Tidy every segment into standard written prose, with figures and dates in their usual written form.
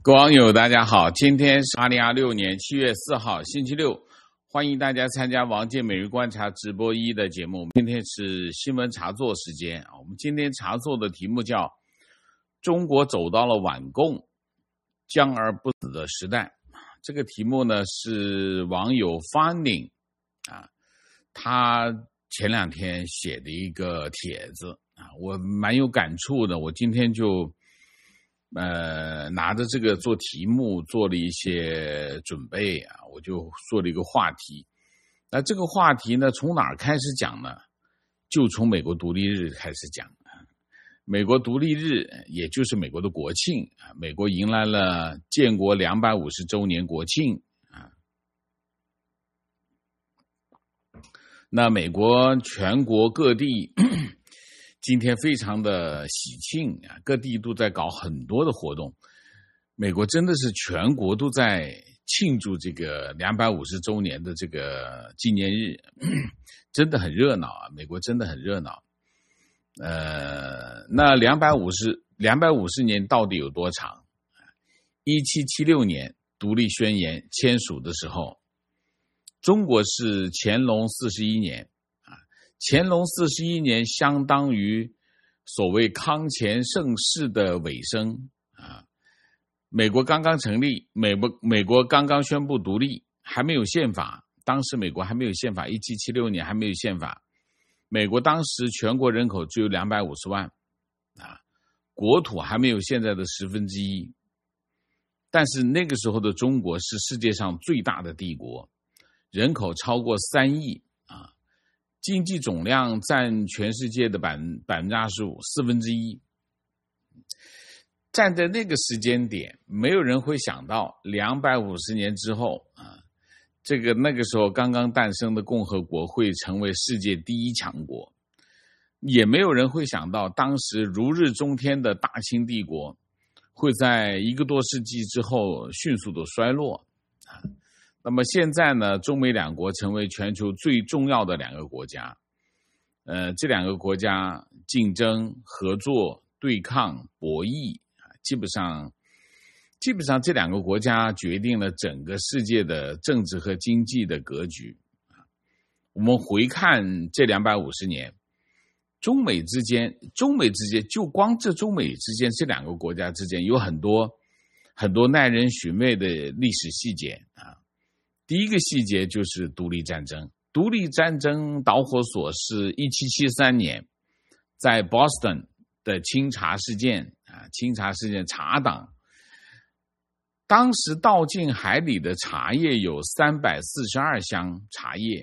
各位网友大家好，今天是2026年7月4号星期六，欢迎大家参加王健每日观察直播1的节目。今天是新闻茶座时间，我们今天茶座的题目叫中国走到了晚共僵而不死的时代。这个题目呢是网友 Finding 他前两天写的一个帖子我蛮有感触的，我今天就拿着这个做题目做了一些准备我就做了一个话题。那这个话题呢，从哪儿开始讲呢？就从美国独立日开始讲。美国独立日也就是美国的国庆，美国迎来了建国250周年国庆那美国全国各地今天非常的喜庆各地都在搞很多的活动。美国真的是全国都在庆祝这个250周年的这个纪念日，真的很热闹美国真的很热闹。那250年到底有多长？1776年独立宣言签署的时候，中国是乾隆41年乾隆41年相当于所谓康乾盛世的尾声美国刚刚成立，美国刚刚宣布独立，还没有宪法，当时美国还没有宪法，1776年还没有宪法。美国当时全国人口只有250万国土还没有现在的1/10，但是那个时候的中国是世界上最大的帝国，人口超过3亿经济总量占全世界的25%，1/4。站在那个时间点，没有人会想到250年之后那个时候刚刚诞生的共和国会成为世界第一强国，也没有人会想到当时如日中天的大清帝国会在1个多世纪之后迅速的衰落那么现在呢，中美两国成为全球最重要的2个国家这2个国家竞争、合作、对抗、博弈基本上这2个国家决定了整个世界的政治和经济的格局我们回看这250年，中美之间就光这中美之间这2个国家之间有很多耐人寻味的历史细节第一个细节就是独立战争。独立战争导火索是1773年在 Boston 的清查事件茶党，当时倒进海里的茶叶有342箱茶叶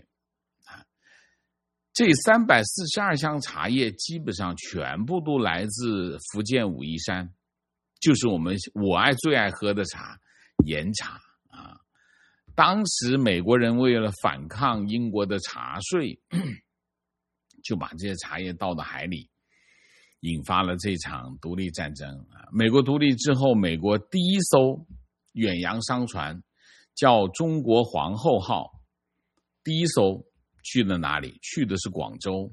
这342箱茶叶基本上全部都来自福建武夷山，就是我最爱喝的茶，岩茶当时美国人为了反抗英国的茶税就把这些茶叶倒到海里，引发了这场独立战争美国独立之后，美国第一艘远洋商船叫中国皇后号，第一艘去了哪里？去的是广州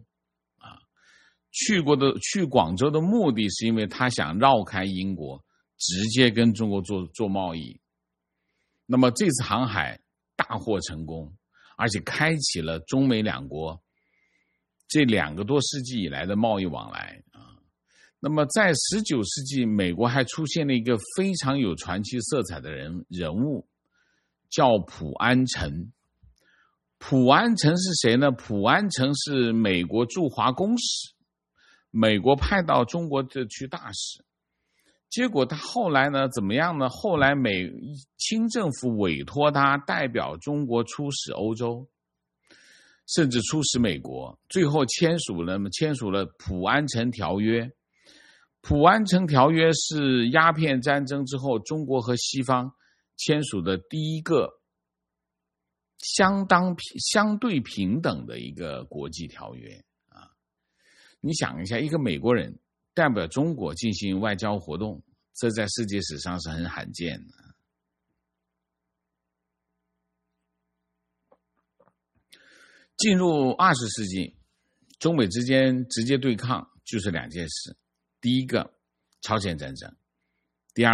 去广州的目的是因为他想绕开英国，直接跟中国做贸易。那么这次航海大获成功，而且开启了中美两国这2个多世纪以来的贸易往来那么在19世纪，美国还出现了一个非常有传奇色彩的人物，叫普安臣。普安臣是谁呢？普安臣是美国驻华公使，美国派到中国的去大使。结果他后来呢怎么样呢？后来清政府委托他代表中国出使欧洲，甚至出使美国，最后签署了普安臣条约。普安臣条约是鸦片战争之后中国和西方签署的第一个相对平等的一个国际条约你想一下，一个美国人代表中国进行外交活动，这在世界史上是很罕见的。进入20世纪，中美之间直接对抗就是2件事，第一个朝鲜战争，第二个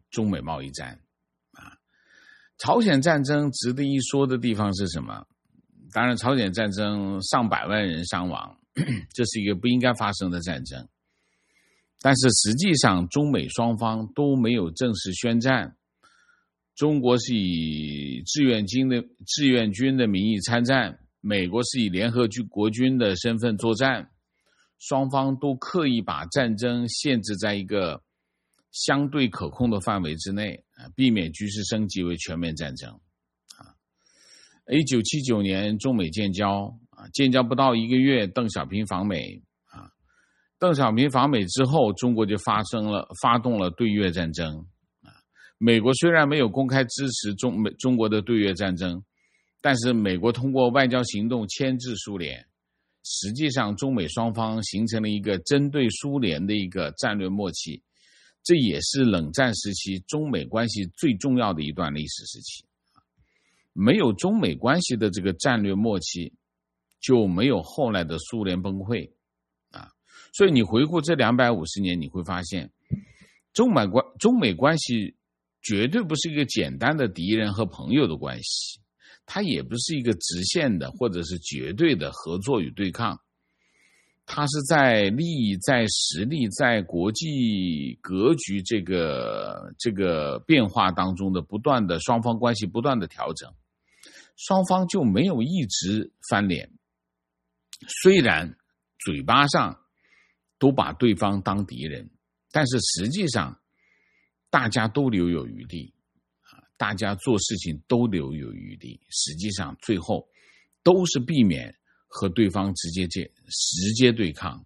中美贸易战啊。朝鲜战争值得一说的地方是什么？当然，朝鲜战争上百万人伤亡，这是一个不应该发生的战争。但是实际上，中美双方都没有正式宣战。中国是以志愿军的名义参战，美国是以联合国军的身份作战，双方都刻意把战争限制在一个相对可控的范围之内，避免局势升级为全面战争。1979年中美建交，建交不到1个月，邓小平访美，邓小平访美之后，中国就发动了对越战争。美国虽然没有公开支持中国的对越战争，但是美国通过外交行动牵制苏联，实际上中美双方形成了一个针对苏联的一个战略默契，这也是冷战时期中美关系最重要的一段历史时期。没有中美关系的这个战略默契，就没有后来的苏联崩溃所以你回顾这250年，你会发现中美关系绝对不是一个简单的敌人和朋友的关系，它也不是一个直线的或者是绝对的合作与对抗，它是在利益、在实力、在国际格局这个变化当中的双方关系不断的调整，双方就没有一直翻脸，虽然嘴巴上都把对方当敌人，但是实际上大家都留有余地，大家做事情都留有余地，实际上最后都是避免和对方直接对抗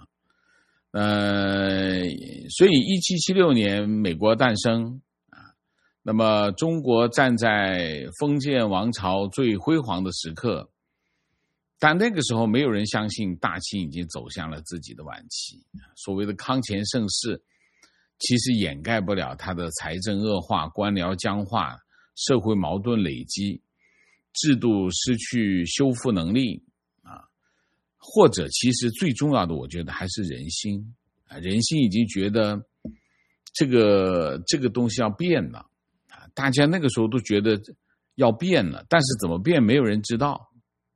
所以1776年美国诞生那么中国站在封建王朝最辉煌的时刻，但那个时候没有人相信大清已经走向了自己的晚期。所谓的康乾盛世其实掩盖不了它的财政恶化、官僚僵化、社会矛盾累积、制度失去修复能力或者其实最重要的我觉得还是人心人心已经觉得这个东西要变了大家那个时候都觉得要变了，但是怎么变没有人知道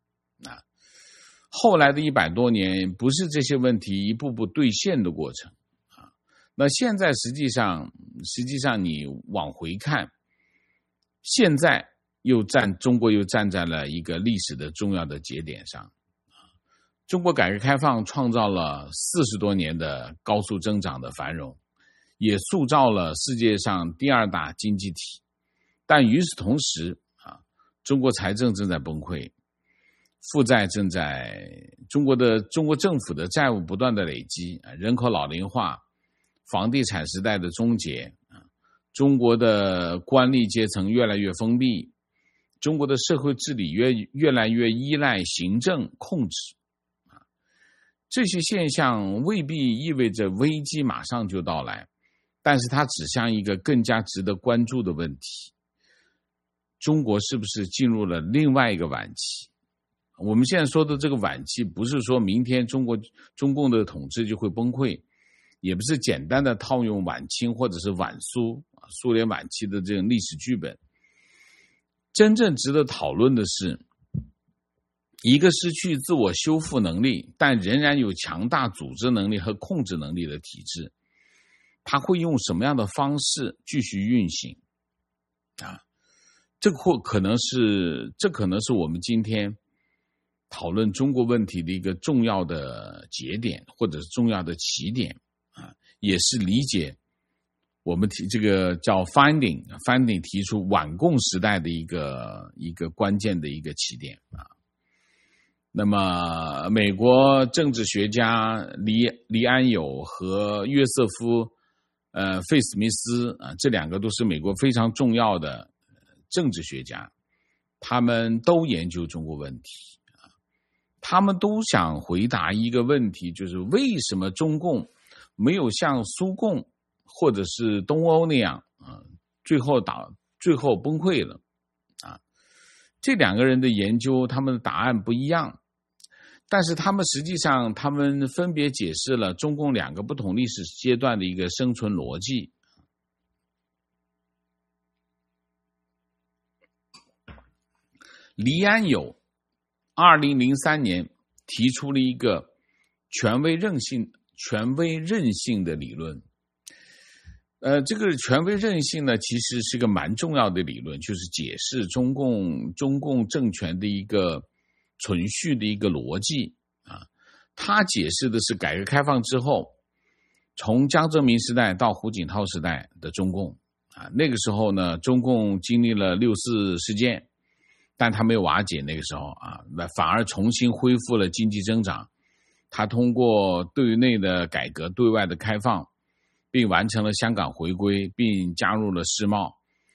后来的100多年不是这些问题一步步兑现的过程那现在实际上你往回看，现在中国又站在了一个历史的重要的节点上。中国改革开放创造了40多年的高速增长的繁荣，也塑造了世界上第2大经济体。但与此同时中国财政正在崩溃，负债中国政府的债务不断的累积，人口老龄化，房地产时代的终结，中国的官吏阶层越来越封闭，中国的社会治理越来越依赖行政控制这些现象未必意味着危机马上就到来，但是它指向一个更加值得关注的问题：中国是不是进入了另外一个晚期？我们现在说的这个晚期，不是说明天中共的统治就会崩溃，也不是简单的套用晚清或者是晚苏联晚期的这种历史剧本。真正值得讨论的是，一个失去自我修复能力但仍然有强大组织能力和控制能力的体制，它会用什么样的方式继续运行这可能是我们今天讨论中国问题的一个重要的节点，或者是重要的起点也是理解我们这个叫 finding 提出晚共时代的一个关键的一个起点那么美国政治学家黎安友和约瑟夫费史密斯这2个都是美国非常重要的政治学家，他们都研究中国问题他们都想回答一个问题，就是为什么中共没有像苏共或者是东欧那样最后崩溃了这2个人的研究他们的答案不一样，但是他们实际上分别解释了中共2个不同历史阶段的一个生存逻辑。 黎安友2003年提出了一个权威韧性的理论。这个权威韧性呢，其实是个蛮重要的理论，就是解释中共政权的一个存续的一个逻辑啊。它解释的是改革开放之后，从江泽民时代到胡锦涛时代的中共啊，那个时候呢，中共经历了6·4事件，但它没有瓦解，那个时候啊，反而重新恢复了经济增长。它通过对内的改革、对外的开放，并完成了香港回归，并加入了世贸。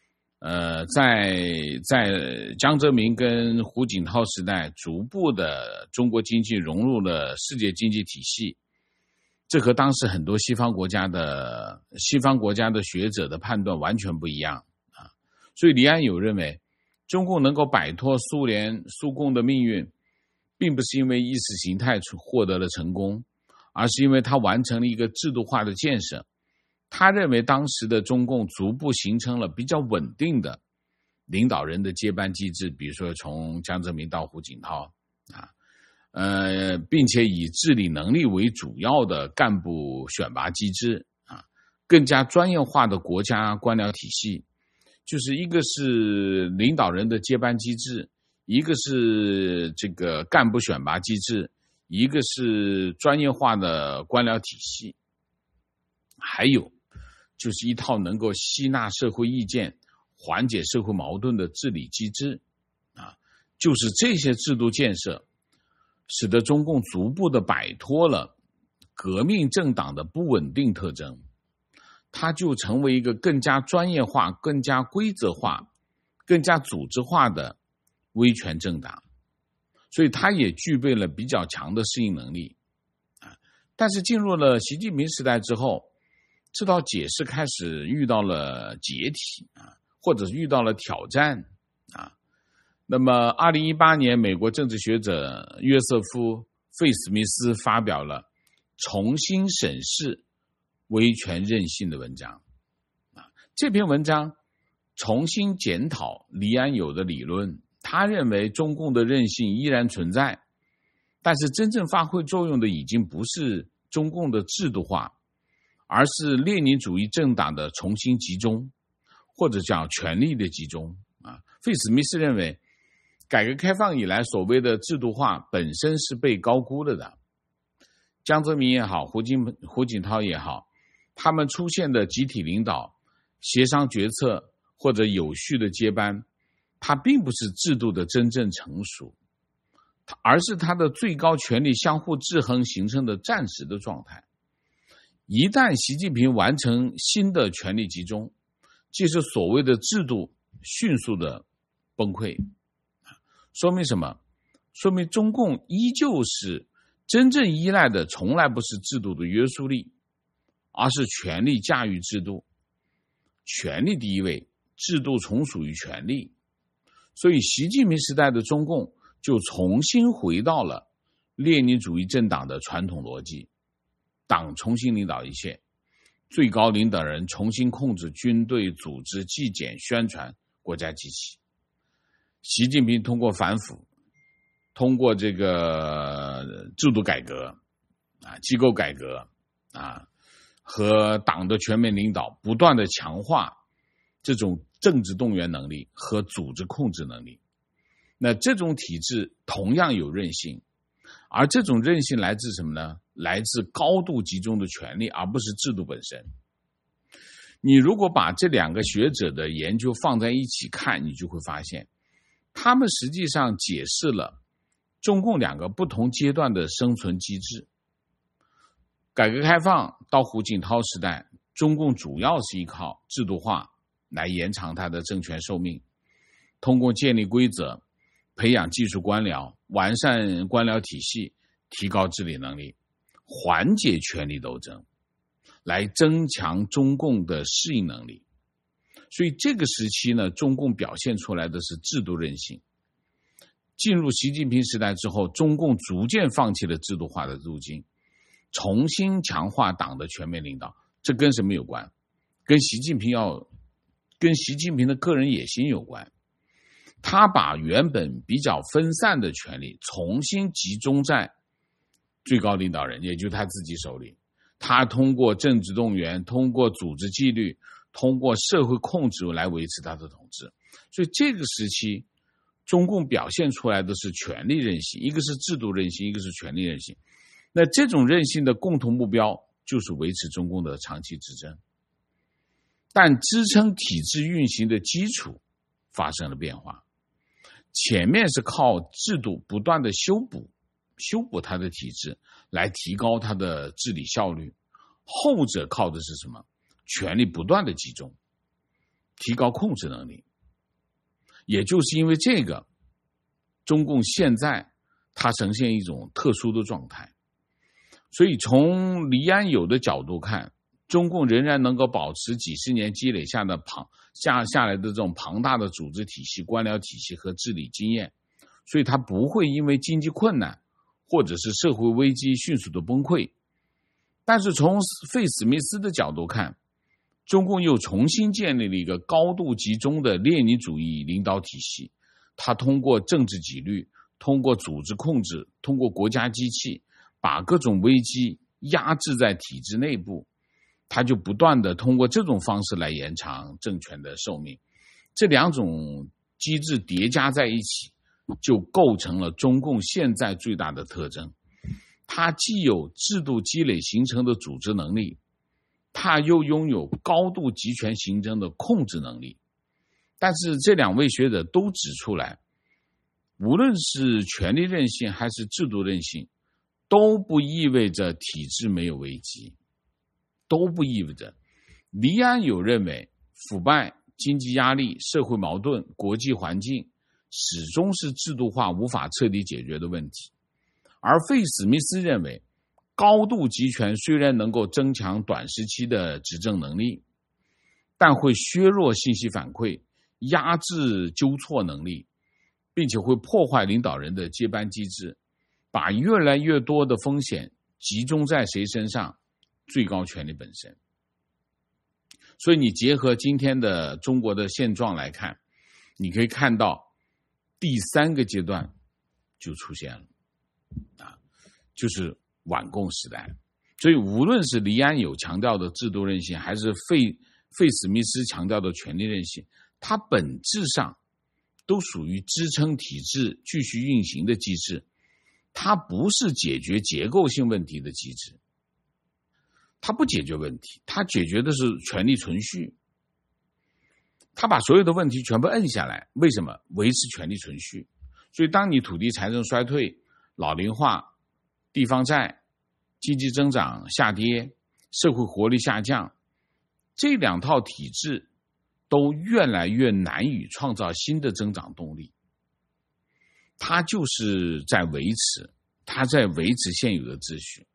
在江泽民跟胡锦涛时代，逐步的中国经济融入了世界经济体系，这和当时很多西方国家的学者的判断完全不一样啊。所以黎安友认为，中共能够摆脱苏共的命运，并不是因为意识形态获得了成功，而是因为它完成了一个制度化的建设。他认为当时的中共逐步形成了比较稳定的领导人的接班机制，比如说从江泽民到胡锦涛啊，并且以治理能力为主要的干部选拔机制啊，更加专业化的国家官僚体系，就是一个是领导人的接班机制，一个是这个干部选拔机制，一个是专业化的官僚体系，还有就是一套能够吸纳社会意见、缓解社会矛盾的治理机制啊，就是这些制度建设，使得中共逐步的摆脱了革命政党的不稳定特征，它就成为一个更加专业化、更加规则化、更加组织化的威权政党，所以它也具备了比较强的适应能力啊。但是进入了习近平时代之后，这套解释开始遇到了解体啊，或者是遇到了挑战啊。那么2018年，美国政治学者约瑟夫·费史密斯发表了重新审视威权韧性的文章啊。这篇文章重新检讨黎安友的理论，他认为中共的韧性依然存在，但是真正发挥作用的已经不是中共的制度化，而是列宁主义政党的重新集中，或者叫权力的集中啊。费史密斯认为，改革开放以来所谓的制度化本身是被高估了的。江泽民也好，胡锦涛也好，他们出现的集体领导、协商决策或者有序的接班，它并不是制度的真正成熟，而是它的最高权力相互制衡形成的暂时的状态。一旦习近平完成新的权力集中，即是所谓的制度迅速的崩溃。说明什么？说明中共依旧是真正依赖的从来不是制度的约束力，而是权力驾驭制度。权力第一位，制度从属于权力。所以习近平时代的中共就重新回到了列宁主义政党的传统逻辑，党重新领导一切，最高领导人重新控制军队、组织、纪检、宣传国家机器。习近平通过反腐，通过这个制度改革啊、机构改革啊和党的全面领导，不断的强化这种政治动员能力和组织控制能力。那这种体制同样有韧性，而这种韧性来自什么呢？来自高度集中的权力，而不是制度本身。你如果把这两个学者的研究放在一起看，你就会发现他们实际上解释了中共两个不同阶段的生存机制。改革开放到胡锦涛时代，中共主要是依靠制度化来延长它的政权寿命，通过建立规则、培养技术官僚、完善官僚体系，提高治理能力，缓解权力斗争，来增强中共的适应能力。所以这个时期呢，中共表现出来的是制度韧性。进入习近平时代之后，中共逐渐放弃了制度化的路径，重新强化党的全面领导。这跟什么有关？跟习近平的个人野心有关。 他把原本比较分散的权力重新集中在最高领导人，也就是他自己手里。他通过政治动员，通过组织纪律，通过社会控制来维持他的统治。所以这个时期中共表现出来的是权力韧性，一个是制度韧性，一个是权力韧性。那这种韧性的共同目标就是维持中共的长期执政，但支撑体制运行的基础发生了变化。前面是靠制度不断的修补它的体制来提高它的治理效率，后者靠的是什么？权力不断的集中，提高控制能力。也就是因为这个，中共现在它呈现一种特殊的状态。所以从黎安友的角度看，中共仍然能够保持几十年积累下来的这种庞大的组织体系、官僚体系和治理经验，所以它不会因为经济困难或者是社会危机迅速的崩溃。但是从费史密斯的角度看，中共又重新建立了一个高度集中的列宁主义领导体系，它通过政治纪律，通过组织控制，通过国家机器，把各种危机压制在体制内部，他就不断的通过这种方式来延长政权的寿命。这两种机制叠加在一起，就构成了中共现在最大的特征。它既有制度积累形成的组织能力，它又拥有高度集权形成的控制能力。但是这两位学者都指出来，无论是权力韧性还是制度韧性，都不意味着体制没有危机，都不意味着。黎安友认为，腐败、经济压力、社会矛盾、国际环境始终是制度化无法彻底解决的问题。而费史密斯认为，高度集权虽然能够增强短时期的执政能力，但会削弱信息反馈，压制纠错能力，并且会破坏领导人的接班机制，把越来越多的风险集中在谁身上？最高权力本身。所以你结合今天的中国的现状来看，你可以看到第三个阶段就出现了，就是晚共时代。所以无论是黎安友强调的制度韧性，还是费史密斯强调的权力韧性，它本质上都属于支撑体制继续运行的机制，它不是解决结构性问题的机制。它不解决问题，它解决的是权力存续。它把所有的问题全部摁下来，为什么？维持权力存续。所以当你土地财政衰退、老龄化、地方债、经济增长下跌、社会活力下降，这两套体制都越来越难以创造新的增长动力。它就是在维持现有的秩序。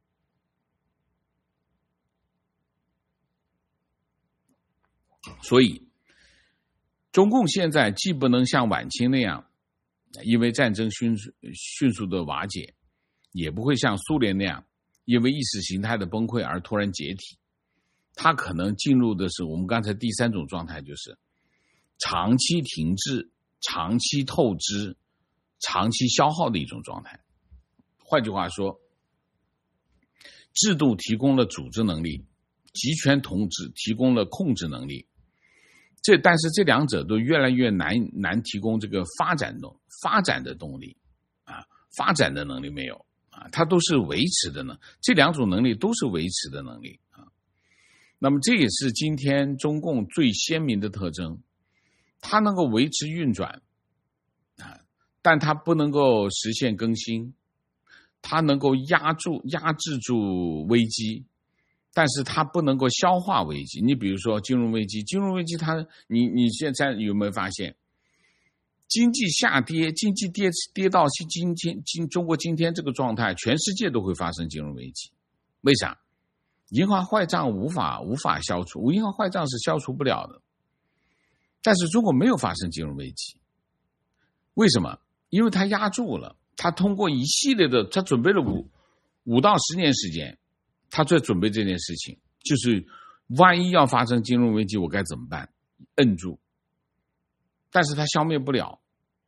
所以中共现在既不能像晚清那样因为战争迅速的瓦解，也不会像苏联那样因为意识形态的崩溃而突然解体。它可能进入的是我们刚才第三种状态，就是长期停滞、长期透支、长期消耗的一种状态。换句话说，制度提供了组织能力，集权统治提供了控制能力，但是这两者都越来越难提供这个发展的动力发展的能力没有它都是维持的呢。这两种能力都是维持的能力那么这也是今天中共最鲜明的特征，它能够维持运转但它不能够实现更新，它能够压制住危机，但是它不能够消化危机。你比如说金融危机你现在有没有发现，经济下跌，经济跌到中国今天这个状态，全世界都会发生金融危机。为啥？银行坏账无法消除，银行坏账是消除不了的。但是中国没有发生金融危机，为什么？因为它压住了，它通过一系列的，它准备了5到10年时间，他在准备这件事情，就是万一要发生金融危机，我该怎么办？摁住。但是他消灭不了，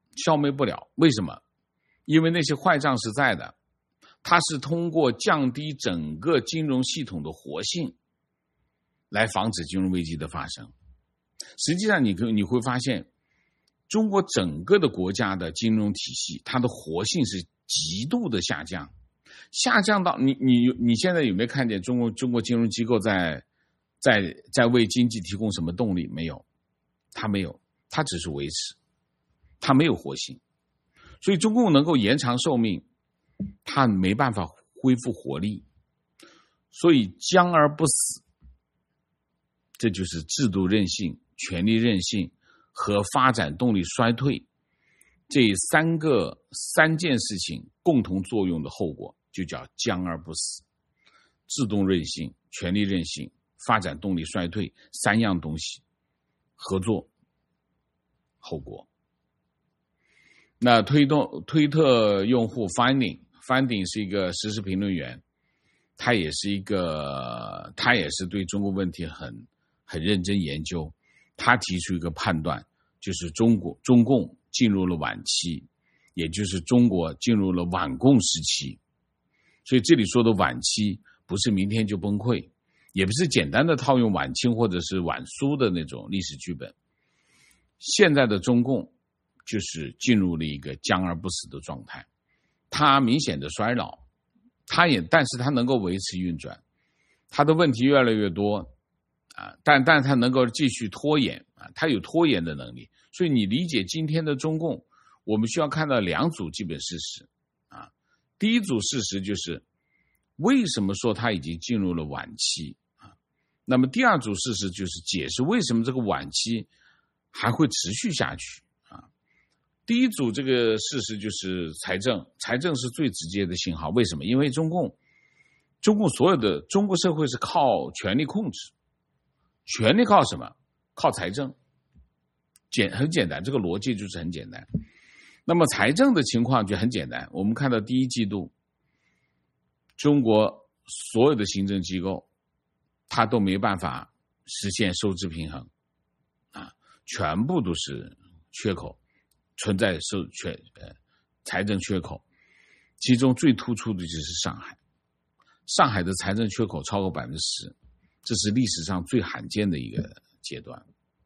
消灭不了。为什么？因为那些坏账是在的，它是通过降低整个金融系统的活性来防止金融危机的发生。实际上你会发现，中国整个的国家的金融体系，它的活性是极度的下降到你现在有没有看见中国金融机构在为经济提供什么动力？没有，它没有，它只是维持，它没有活性。所以中共能够延长寿命，它没办法恢复活力，所以僵而不死，这就是制度韧性、权力韧性和发展动力衰退这三件事情共同作用的后果，就叫僵而不死。制度韧性、权力韧性、发展动力衰退三样东西合作后果。那推特用户 Finding 是一个时事评论员，他也是对中国问题很认真研究。他提出一个判断，就是中共进入了晚期，也就是中国进入了晚共时期。所以这里说的晚期不是明天就崩溃，也不是简单的套用晚清或者是晚苏的那种历史剧本。现在的中共就是进入了一个僵而不死的状态，它明显的衰老，但是它能够维持运转，它的问题越来越多但它能够继续拖延它有拖延的能力。所以你理解今天的中共，我们需要看到两组基本事实第一组事实就是为什么说它已经进入了晚期那么第二组事实就是解释为什么这个晚期还会持续下去第一组这个事实就是财政是最直接的信号。为什么？因为中共所有的中国社会是靠权力控制，权力靠什么？靠财政。很简单，这个逻辑就是很简单。那么财政的情况就很简单，我们看到第一季度中国所有的行政机构它都没办法实现收支平衡全部都是缺口，存在财政缺口。其中最突出的就是上海的财政缺口超过 10%， 这是历史上最罕见的一个阶段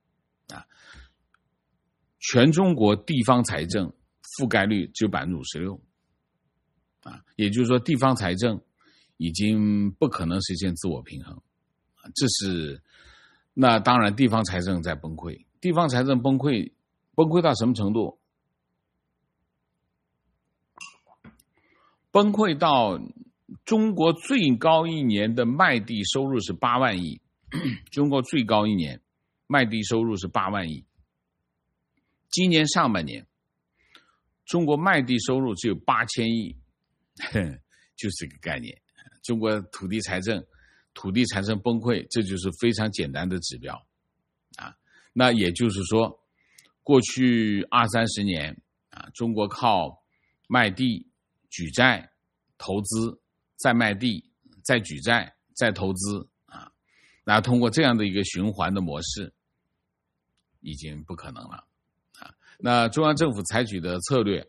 全中国地方财政覆盖率只有 56%也就是说地方财政已经不可能实现自我平衡那当然地方财政在崩溃。地方财政崩溃到什么程度？崩溃到中国最高一年的卖地收入是8万亿中国最高一年卖地收入是8万亿。今年上半年中国卖地收入只有8000亿就是这个概念。中国土地财政崩溃，这就是非常简单的指标那也就是说过去20-30年中国靠卖地举债投资，再卖地再举债再投资然后通过这样的一个循环的模式已经不可能了那中央政府采取的策略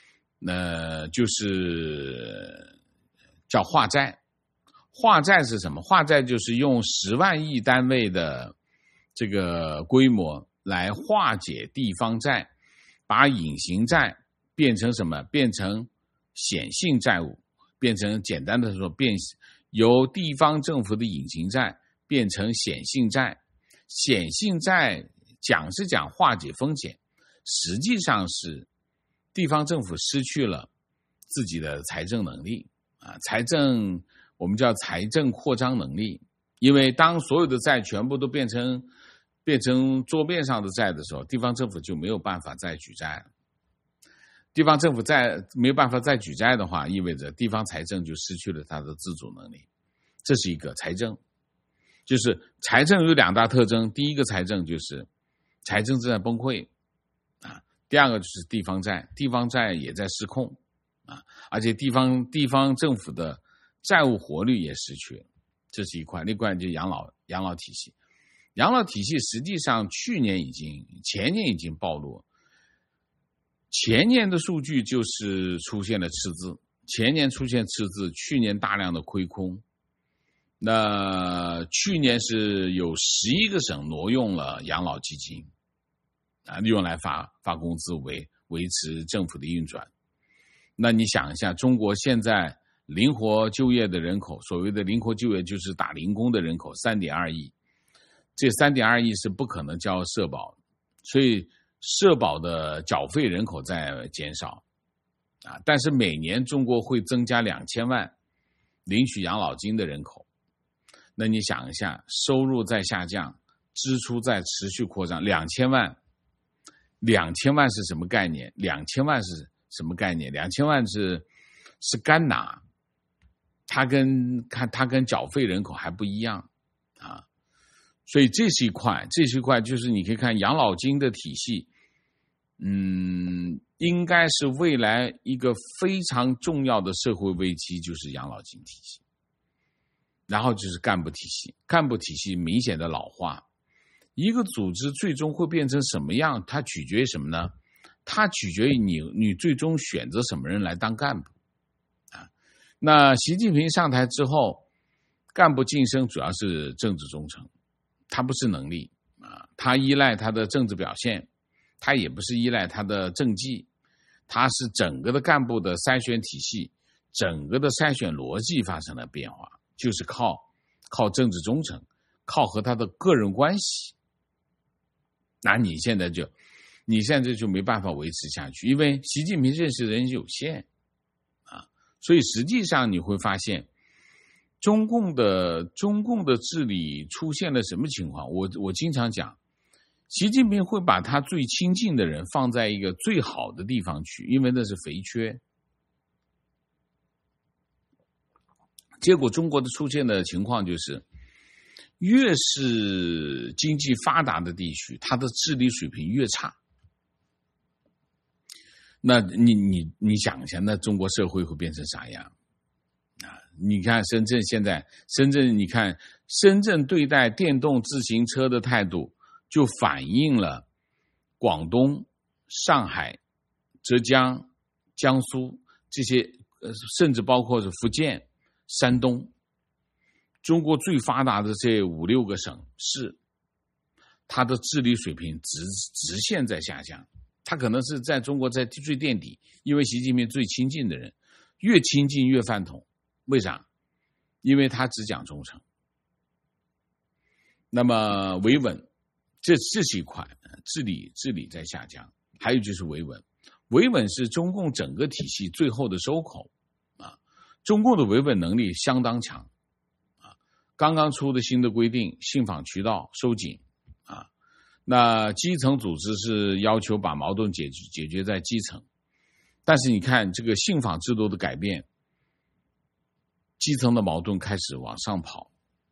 就是叫化债。化债是什么？化债就是用10万亿单位的这个规模来化解地方债，把隐形债变成什么？变成显性债务，变成简单的说由地方政府的隐形债变成显性债。显性债讲是讲化解风险，实际上是地方政府失去了自己的财政能力我们叫财政扩张能力。因为当所有的债全部都变成桌面上的债的时候，地方政府就没有办法再举债了。地方政府没有办法再举债的话，意味着地方财政就失去了它的自主能力。这是一个财政，就是财政有2大特征。第一个财政就是财政正在崩溃第二个就是地方债也在失控而且地方政府的债务活率也失去了，这是一块。另一块就是养老体系。养老体系实际上前年已经暴露， 前年的数据就是出现了赤字，前年出现赤字，去年大量的亏空。那去年是有11个省挪用了养老基金用来发工资维持政府的运转。那你想一下，中国现在灵活就业的人口，所谓的灵活就业就是打零工的人口 3.2 亿，这 3.2 亿是不可能交社保，所以社保的缴费人口在减少但是每年中国会增加2000万领取养老金的人口。那你想一下，收入在下降，支出在持续扩张，2000万是什么概念？2000万是什么概念？2000万是干拿，它跟缴费人口还不一样所以这是一块就是你可以看养老金的体系，应该是未来一个非常重要的社会危机，就是养老金体系。然后就是干部体系明显的老化。一个组织最终会变成什么样，它取决于什么呢？它取决于你最终选择什么人来当干部那习近平上台之后，干部晋升主要是政治忠诚，他不是能力他依赖他的政治表现，他也不是依赖他的政绩，他是整个的干部的筛选体系，整个的筛选逻辑发生了变化，就是靠政治忠诚，靠和他的个人关系。那你现在就没办法维持下去，因为习近平认识的人有限所以实际上你会发现中共的治理出现了什么情况。我经常讲，习近平会把他最亲近的人放在一个最好的地方去，因为那是肥缺。结果中国的出现的情况就是，越是经济发达的地区，它的治理水平越差。那你想一下，那中国社会会变成啥样你看深圳对待电动自行车的态度，就反映了广东、上海、浙江、江苏这些甚至包括是福建、山东，中国最发达的这5-6个省市，它的治理水平直线在下降。它可能是在中国在最垫底，因为习近平最亲近的人，越亲近越饭桶。为啥？因为他只讲忠诚。那么维稳，这是一块治理在下降。还有就是维稳是中共整个体系最后的收口中共的维稳能力相当强刚刚出的新的规定，信访渠道收紧那基层组织是要求把矛盾解决在基层，但是你看这个信访制度的改变，基层的矛盾开始往上跑，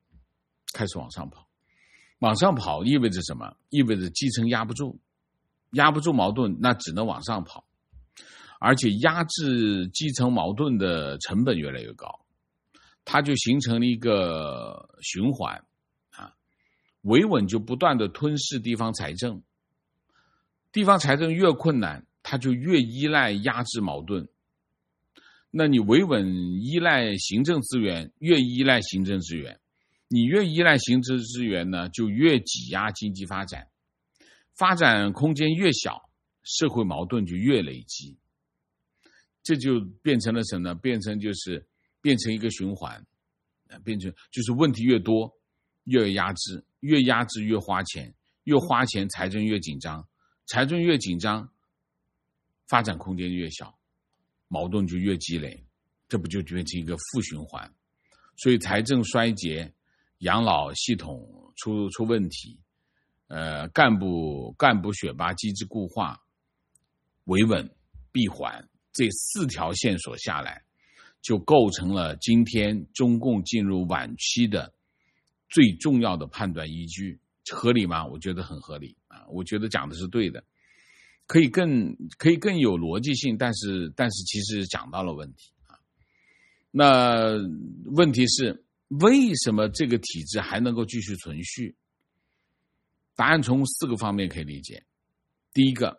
往上跑意味着什么？意味着基层压不住矛盾，那只能往上跑，而且压制基层矛盾的成本越来越高，它就形成了一个循环维稳就不断的吞噬地方财政，地方财政越困难，它就越依赖压制矛盾。那你维稳依赖行政资源，越依赖行政资源，你越依赖行政资源呢，就越挤压经济发展，发展空间越小，社会矛盾就越累积。这就变成了什么呢？变成一个循环，变成就是问题越多越压制，越压制越花钱，越花钱财政越紧张，财政越紧张，发展空间越小，矛盾就越积累，这不就变成一个负循环？所以财政衰竭，养老系统出问题，干部选拔机制固化，维稳闭环，这4条线索下来，就构成了今天中共进入晚期的最重要的判断依据。合理吗？我觉得很合理我觉得讲的是对的，可以更有逻辑性，但是其实讲到了问题那问题是为什么这个体制还能够继续存续？答案从4个方面可以理解。第一个，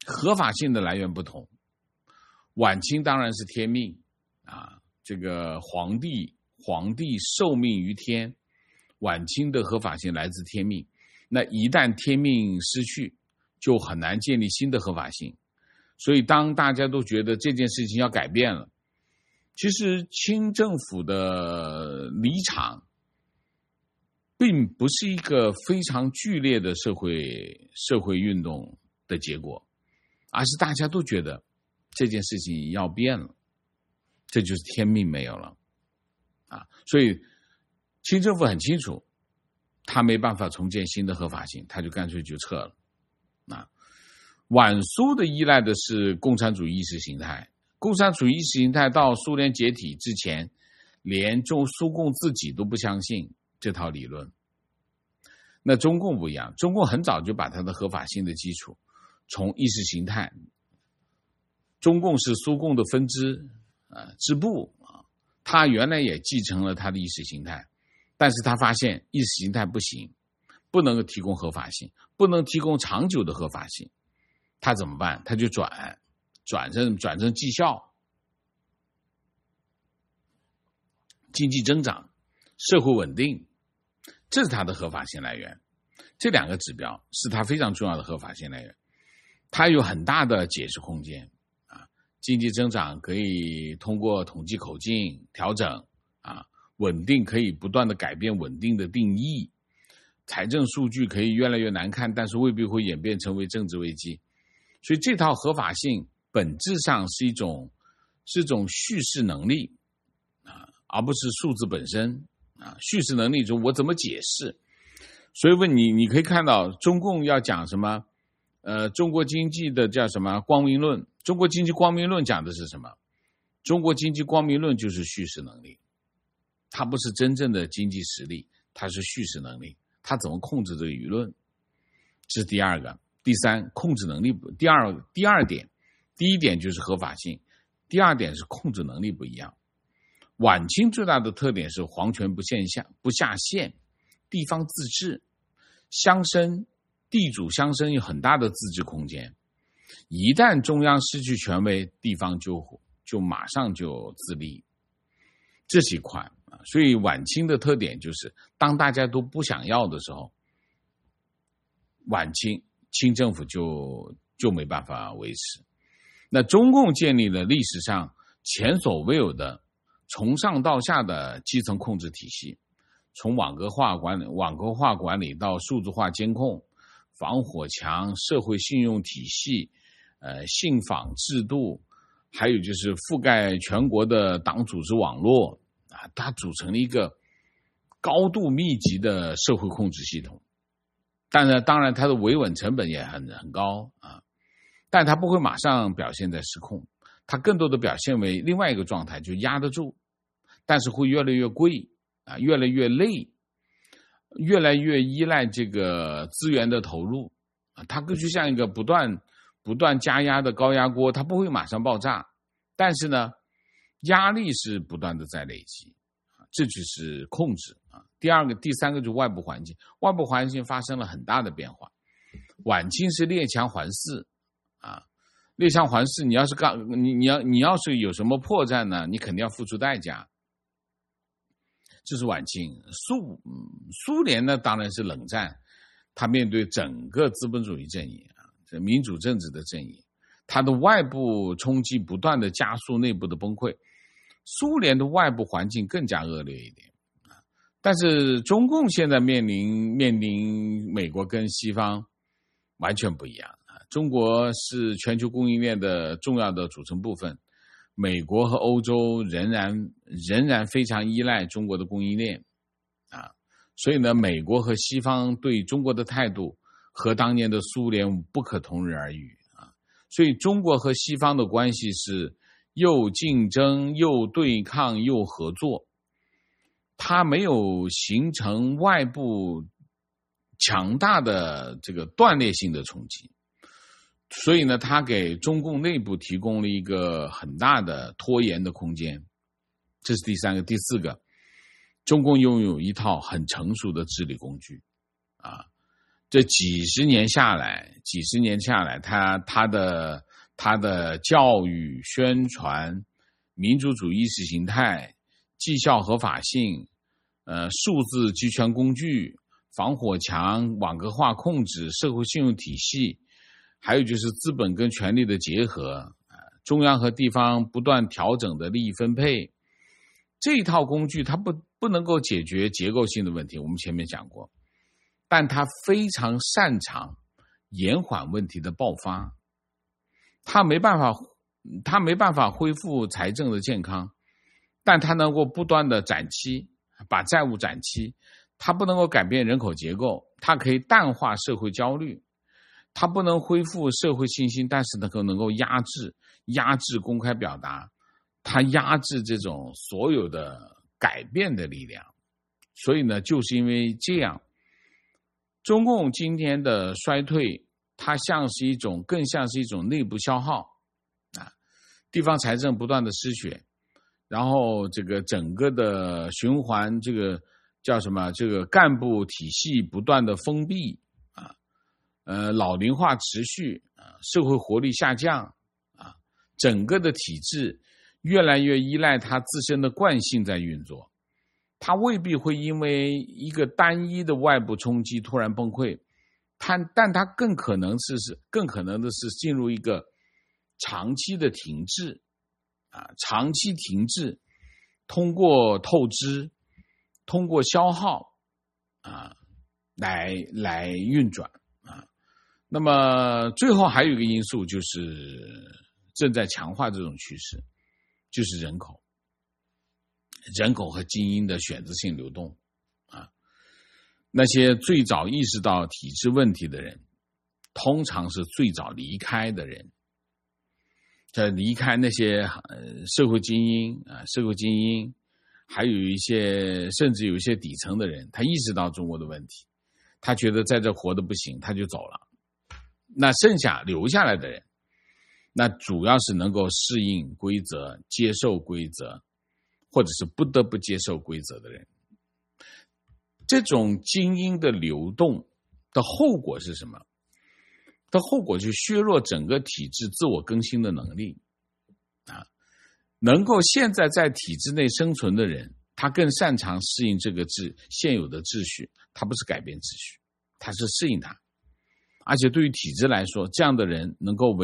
合法性的来源不同。晚清当然是天命啊，这个皇帝受命于天，晚清的合法性来自天命。那一旦天命失去，就很难建立新的合法性。所以当大家都觉得这件事情要改变了，其实清政府的离场并不是一个非常剧烈的社会运动的结果，而是大家都觉得这件事情要变了，这就是天命没有了啊！所以清政府很清楚，他没办法重建新的合法性，他就干脆就撤了啊。晚苏的依赖的是共产主义意识形态，共产主义意识形态到苏联解体之前，连苏共自己都不相信这套理论。那中共不一样，中共很早就把它的合法性的基础从意识形态，中共是苏共的分支支部啊，他原来也继承了他的意识形态，但是他发现意识形态不行，不能够提供合法性，不能提供长久的合法性，他怎么办？他就转成绩效、经济增长、社会稳定，这是它的合法性来源。这两个指标是它非常重要的合法性来源，它有很大的解释空间啊。经济增长可以通过统计口径调整啊，稳定可以不断的改变稳定的定义，财政数据可以越来越难看，但是未必会演变成为政治危机。所以这套合法性本质上是一种叙事能力啊，而不是数字本身啊。叙事能力中我怎么解释？所以问你可以看到中共要讲什么？中国经济的叫什么光明论？中国经济光明论讲的是什么？中国经济光明论就是叙事能力，它不是真正的经济实力，它是叙事能力。它怎么控制这个舆论？这是第二个。第三，控制能力第二点，第一点就是合法性，第二点是控制能力不一样。晚清最大的特点是皇权不下县，地方自治，地主乡绅有很大的自治空间。一旦中央失去权威，地方就马上就自立，这是一块。所以晚清的特点就是，当大家都不想要的时候，清政府就没办法维持。那中共建立了历史上前所未有的从上到下的基层控制体系，从网格化管理到数字化监控、防火墙、社会信用体系、信访制度，还有就是覆盖全国的党组织网络啊，它组成了一个高度密集的社会控制系统。但是当然它的维稳成本也很高啊，但它不会马上表现在失控，它更多的表现为另外一个状态，就压得住，但是会越来越贵啊，越来越累，越来越依赖这个资源的投入啊，它就像一个不断加压的高压锅，它不会马上爆炸，但是呢，压力是不断的在累积，这就是控制啊。第三个就是外部环境，外部环境发生了很大的变化。晚清是列强环视啊，列强环视，你要是有什么破绽呢，你肯定要付出代价。这是晚清。苏联呢，当然是冷战，它面对整个资本主义阵营啊，这民主政治的阵营，它的外部冲击不断的加速内部的崩溃。苏联的外部环境更加恶劣一点。但是中共现在面临美国跟西方完全不一样啊！中国是全球供应链的重要的组成部分，美国和欧洲仍然非常依赖中国的供应链啊，所以呢，美国和西方对中国的态度和当年的苏联不可同日而语啊！所以中国和西方的关系是又竞争又对抗又合作。它没有形成外部强大的这个断裂性的冲击，所以呢，它给中共内部提供了一个很大的拖延的空间。这是第三个。第四个，中共拥有一套很成熟的治理工具啊， 这几十年下来，他的教育、宣传、民主主义意识形态、绩效合法性、数字集权工具、防火墙、网格化控制、社会信用体系，还有就是资本跟权力的结合，中央和地方不断调整的利益分配，这一套工具它不能够解决结构性的问题，我们前面讲过，但它非常擅长延缓问题的爆发。它没办法恢复财政的健康，但它能够不断的展期，把债务展期。它不能够改变人口结构，它可以淡化社会焦虑。它不能恢复社会信心，但是能够压制公开表达，它压制这种所有的改变的力量。所以呢，就是因为这样，中共今天的衰退，它更像是一种内部消耗啊，地方财政不断的失血，然后这个整个的循环，这个叫什么？这个干部体系不断的封闭啊，老龄化持续啊，社会活力下降啊，整个的体制越来越依赖它自身的惯性在运作，它未必会因为一个单一的外部冲击突然崩溃，但它更可能的是进入一个长期的停滞啊，长期停滞，通过透支，通过消耗啊来运转啊。那么最后还有一个因素就是正在强化这种趋势，就是人口和精英的选择性流动啊。那些最早意识到体制问题的人，通常是最早离开的人。离开那些社会精英，还有甚至有一些底层的人，他意识到中国的问题，他觉得在这活得不行，他就走了。那剩下留下来的人，那主要是能够适应规则、接受规则，或者是不得不接受规则的人。这种精英的流动的后果是什么？的后果就是削弱整个体制自我更新的能力啊！能够现在在体制内生存的人，他更擅长适应这个现有的秩序，他不是改变秩序，他是适应它。而且对于体制来说，这样的人能够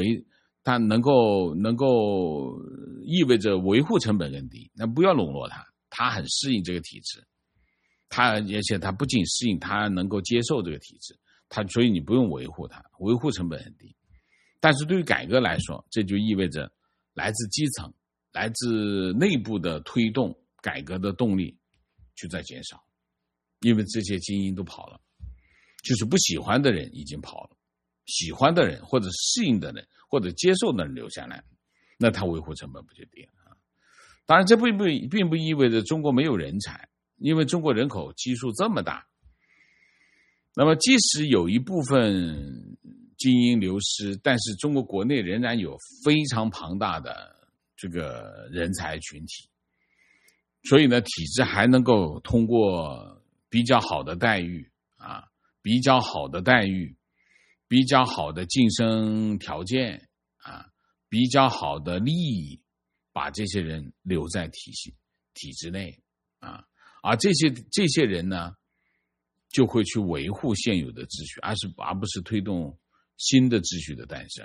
意味着维护成本更低，那不要笼络他，他很适应这个体制，而且他不仅适应，他能够接受这个体制，所以你不用维护它，维护成本很低。但是对于改革来说，这就意味着来自基层、来自内部的推动改革的动力就在减少，因为这些精英都跑了，就是不喜欢的人已经跑了，喜欢的人或者适应的人或者接受的人留下来，那他维护成本不就低了啊？当然，这并不意味着中国没有人才，因为中国人口基数这么大。那么即使有一部分精英流失，但是中国国内仍然有非常庞大的这个人才群体，所以呢，体制还能够通过比较好的待遇啊，比较好的晋升条件啊，比较好的利益，把这些人留在体制内啊，而这些人呢，就会去维护现有的秩序，而不是推动新的秩序的诞生。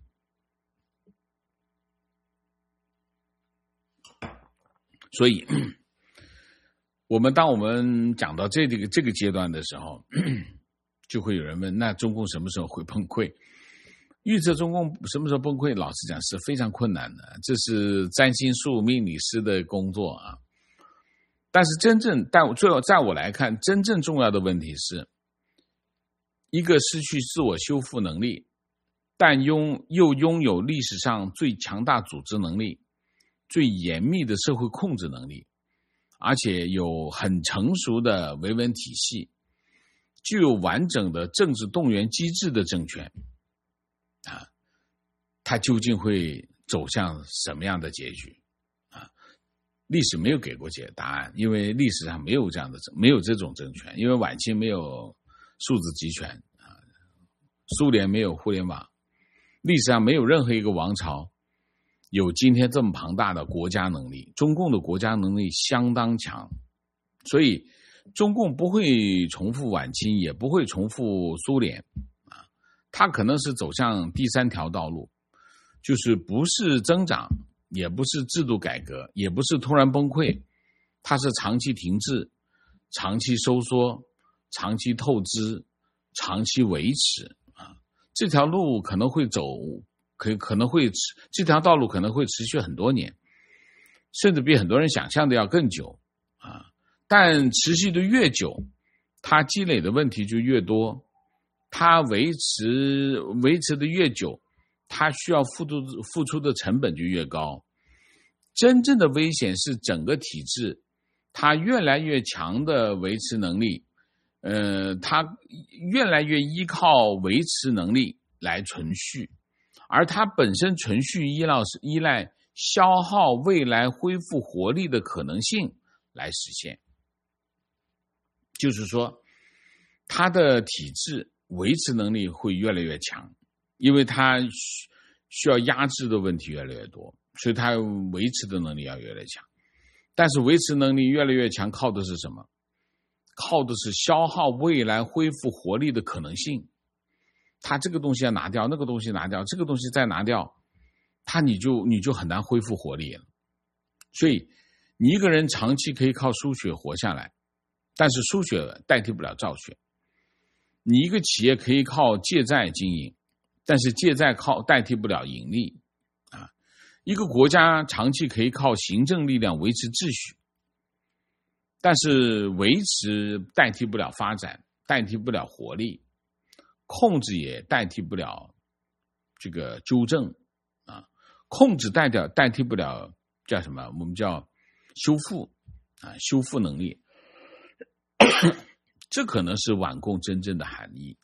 所以当我们讲到这个阶段的时候，就会有人问，那中共什么时候会崩溃？预测中共什么时候崩溃，老实讲是非常困难的，这是占星术命理师的工作啊。但是最后在我来看，真正重要的问题是，一个失去自我修复能力，但又拥有历史上最强大组织能力、最严密的社会控制能力，而且有很成熟的维稳体系，具有完整的政治动员机制的政权啊，它究竟会走向什么样的结局？历史没有给过答案，因为历史上没有这种政权，因为晚清没有数字集权啊， 苏联没有互联网，历史上没有任何一个王朝有今天这么庞大的国家能力。中共的国家能力相当强，所以中共不会重复晚清，也不会重复苏联啊，它可能是走向第三条道路，就是不是增长，也不是制度改革，也不是突然崩溃，它是长期停滞、长期收缩、长期透支、长期维持啊。这条路可能会这条道路可能会持续很多年，甚至比很多人想象的要更久啊。但持续的越久，它积累的问题就越多，它维持的越久，它需要付出的成本就越高。真正的危险是整个体制它越来越强的维持能力，它越来越依靠维持能力来存续，而它本身存续依赖消耗未来恢复活力的可能性来实现。就是说，它的体制维持能力会越来越强，因为它需要压制的问题越来越多，所以它维持的能力要越来越强。但是维持能力越来越强，靠的是什么？靠的是消耗未来恢复活力的可能性。它这个东西要拿掉，那个东西拿掉，这个东西再拿掉，你就很难恢复活力了。所以你一个人长期可以靠输血活下来，但是输血代替不了造血。你一个企业可以靠借债经营，但是借债代替不了盈利啊。一个国家长期可以靠行政力量维持秩序，但是维持代替不了发展，代替不了活力，控制也代替不了这个纠正啊。控制代替不了叫什么？我们叫修复啊，修复能力。这可能是晚共真正的含义。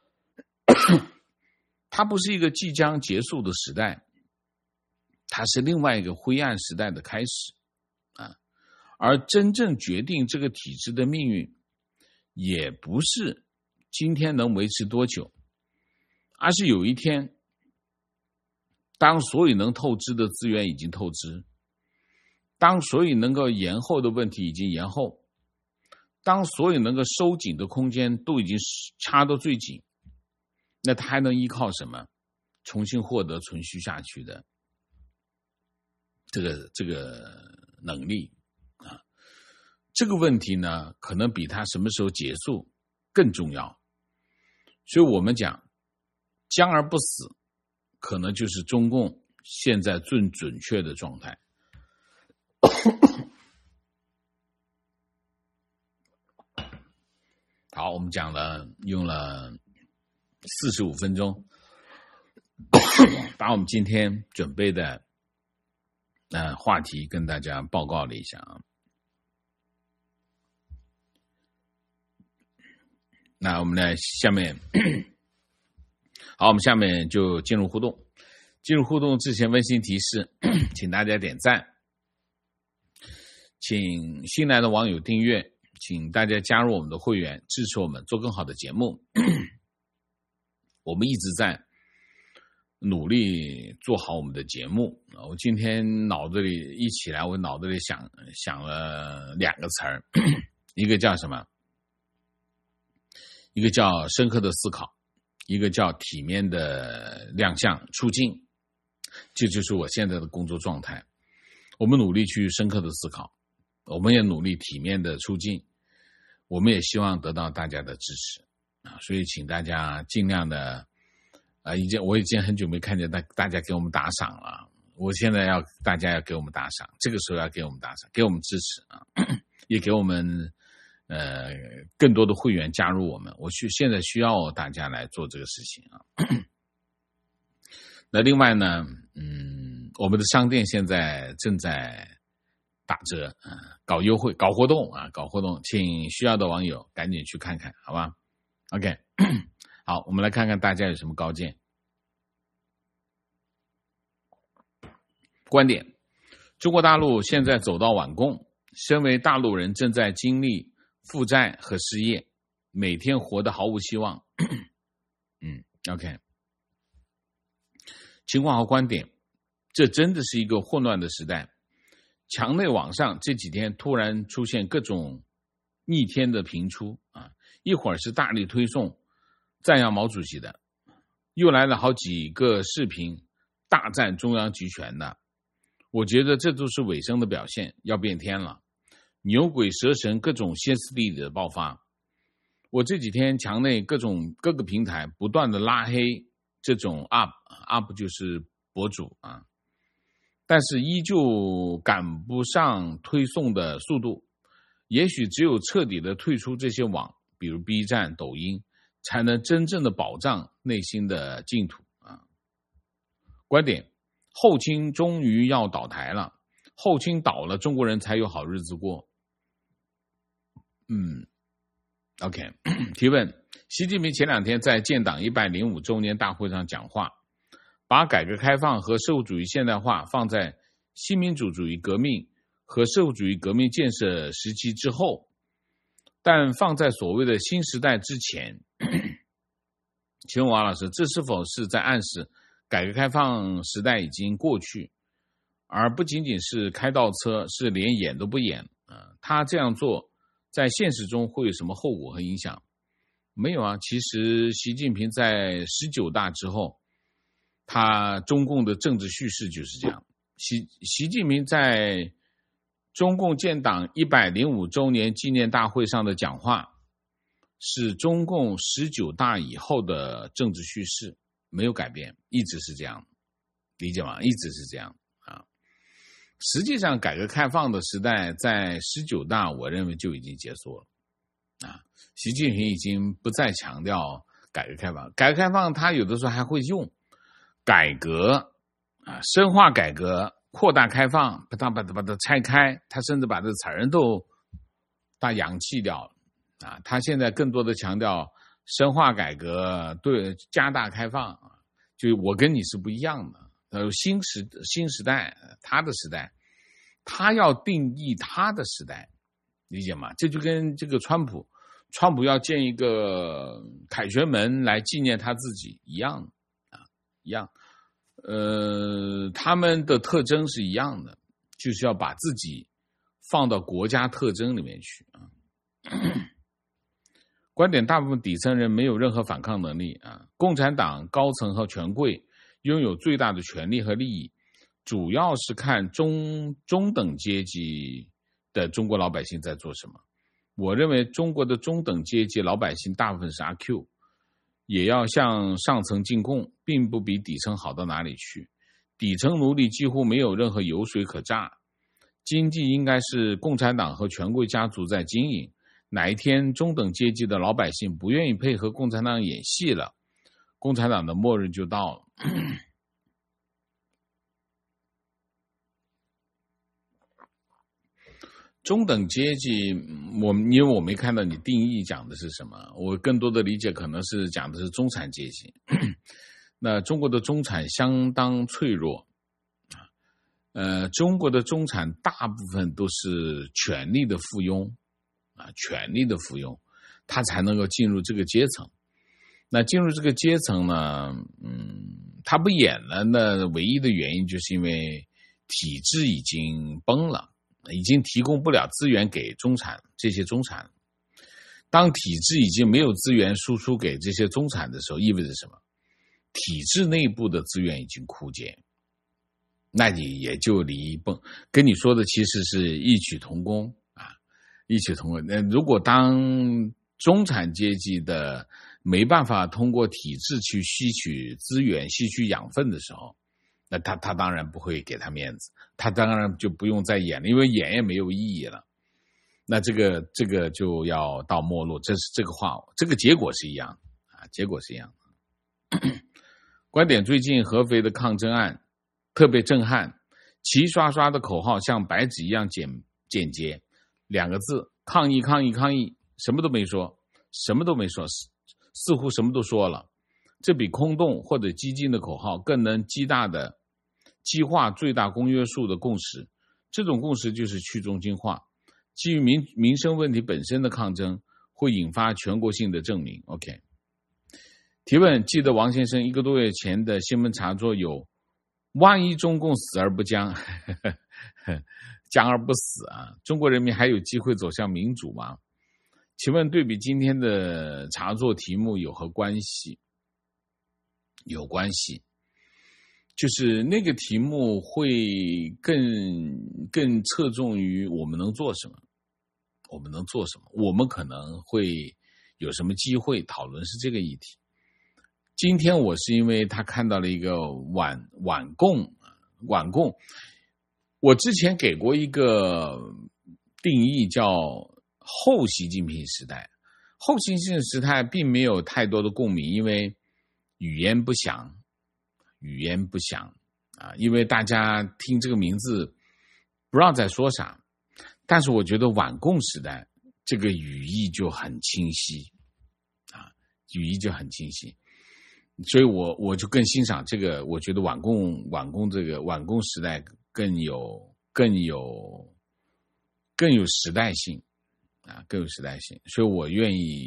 它不是一个即将结束的时代，它是另外一个灰暗时代的开始啊。而真正决定这个体制的命运，也不是今天能维持多久，而是有一天，当所有能透支的资源已经透支，当所有能够延后的问题已经延后，当所有能够收紧的空间都已经掐到最紧，那它还能依靠什么重新获得存续下去的这个能力啊？这个问题呢，可能比它什么时候结束更重要。所以我们讲僵而不死，可能就是中共现在最准确的状态。好，我们用了45分钟，把我们今天准备的话题跟大家报告了一下啊。那我们来下面，好，我们下面就进入互动。进入互动之前，温馨提示，请大家点赞，请新来的网友订阅，请大家加入我们的会员，支持我们做更好的节目。我们一直在努力做好我们的节目。我今天脑子里一起来，我脑子里想了2个词儿，一个叫什么？一个叫深刻的思考，一个叫体面的亮相出镜。这就是我现在的工作状态。我们努力去深刻的思考，我们也努力体面的出镜，我们也希望得到大家的支持啊！所以请大家尽量的我已经很久没看见大家给我们打赏了。我现在大家要给我们打赏，这个时候要给我们打赏，给我们支持啊，也给我们更多的会员加入我们。现在需要大家来做这个事情啊。那另外呢，我们的商店现在正在打折搞优惠，搞活动，请需要的网友赶紧去看看，好吧 ？OK， 好，我们来看看大家有什么高见。观点：中国大陆现在走到晚共，身为大陆人正在经历负债和失业，每天活得毫无希望。 OK， 情况和观点，这真的是一个混乱的时代。墙内网上这几天突然出现各种逆天的频出啊，一会儿是大力推送赞扬毛主席的，又来了好几个视频大赞中央集权的。我觉得这都是尾声的表现，要变天了。牛鬼蛇神各种歇斯底里的爆发。我这几天墙内各个平台不断的拉黑这种 UP 就是博主啊，但是依旧赶不上推送的速度。也许只有彻底的退出这些网，比如 B 站、抖音，才能真正的保障内心的净土啊。观点：后清终于要倒台了，后清倒了，中国人才有好日子过。OK， 提问：习近平前2天在建党105周年大会上讲话，把改革开放和社会主义现代化放在新民主主义革命和社会主义革命建设时期之后，但放在所谓的新时代之前。请问王老师，这是否是在暗示改革开放时代已经过去，而不仅仅是开倒车，是连演都不演？他这样做在现实中会有什么后果和影响？没有啊，其实习近平在19大之后，他中共的政治叙事就是这样。习近平在中共建党105周年纪念大会上的讲话，是中共19大以后的政治叙事，没有改变，一直是这样，理解吗？一直是这样啊。实际上，改革开放的时代在19大，我认为就已经结束了啊。习近平已经不再强调改革开放，改革开放他有的时候还会用改革啊，深化改革，扩大开放，把它拆开，他甚至把这词儿都大洋气掉了啊。他现在更多的强调深化改革，对，加大开放，就我跟你是不一样的。新时代，他的时代，他要定义他的时代，理解吗？这就跟这个川普要建一个凯旋门来纪念他自己一样啊，一样。他们的特征是一样的，就是要把自己放到国家特征里面去啊。观点：大部分底层人没有任何反抗能力啊，共产党高层和权贵拥有最大的权利和利益，主要是看中等阶级的中国老百姓在做什么。我认为中国的中等阶级老百姓大部分是阿 Q， 也要向上层进贡，并不比底层好到哪里去。底层奴隶几乎没有任何油水可榨，经济应该是共产党和权贵家族在经营。哪一天中等阶级的老百姓不愿意配合共产党演戏了，共产党的末日就到了。中等阶级，因为我没看到你定义讲的是什么，我更多的理解可能是讲的是中产阶级。那中国的中产相当脆弱，中国的中产大部分都是权力的附庸啊，权力的附庸，他才能够进入这个阶层。那进入这个阶层呢，他不演了，那唯一的原因就是因为体制已经崩了，已经提供不了资源给这些中产。当体制已经没有资源输出给这些中产的时候，意味着什么？体制内部的资源已经枯竭，那你也就离崩，跟你说的其实是异曲同工啊，异曲同工。那如果当中产阶级的没办法通过体制去吸取资源、吸取养分的时候，那他当然不会给他面子，他当然就不用再演了，因为演也没有意义了。那这个就要到没落，这个话，这个结果是一样啊，结果是一样的。观点：最近合肥的抗争案特别震撼，齐刷刷的口号像白纸一样简洁，2个字：抗议抗议抗议，什么都没说，似乎什么都说了。这比空洞或者激进的口号更能激化最大公约数的共识，这种共识就是去中心化。基于民生问题本身的抗争会引发全国性的证明。 OK， 提问：记得王先生1个多月前的新闻插座有万一中共死而不僵，僵而不死啊，中国人民还有机会走向民主吗？请问对比今天的插座题目有何关系？有关系，就是那个题目会更侧重于我们能做什么，我们能做什么，我们可能会有什么机会讨论是这个议题。今天我是因为他看到了一个晚共，我之前给过一个定义叫后习近平时代，后习近平时代并没有太多的共鸣，因为语言不详啊，因为大家听这个名字不知道在说啥。但是我觉得晚共时代这个语义就很清晰啊，语义就很清晰，所以我就更欣赏这个。我觉得晚共时代更有时代性啊，更有时代性。所以我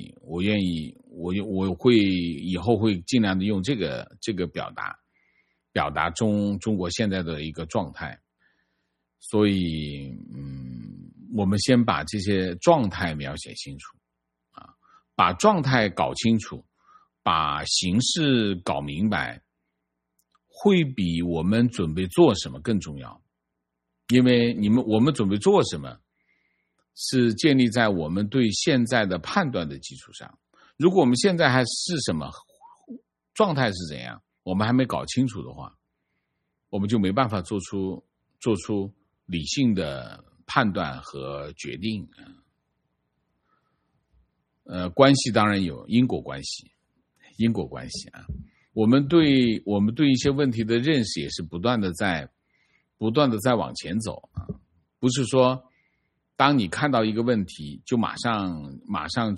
会以后会尽量的用这个表达中国现在的一个状态。所以我们先把这些状态描写清楚啊，把状态搞清楚，把形式搞明白，会比我们准备做什么更重要。因为我们准备做什么是建立在我们对现在的判断的基础上。如果我们现在还是什么状态是怎样，我们还没搞清楚的话，我们就没办法做出理性的判断和决定。关系当然有因果关系啊。我们对一些问题的认识也是不断的在往前走啊，不是说当你看到一个问题就马上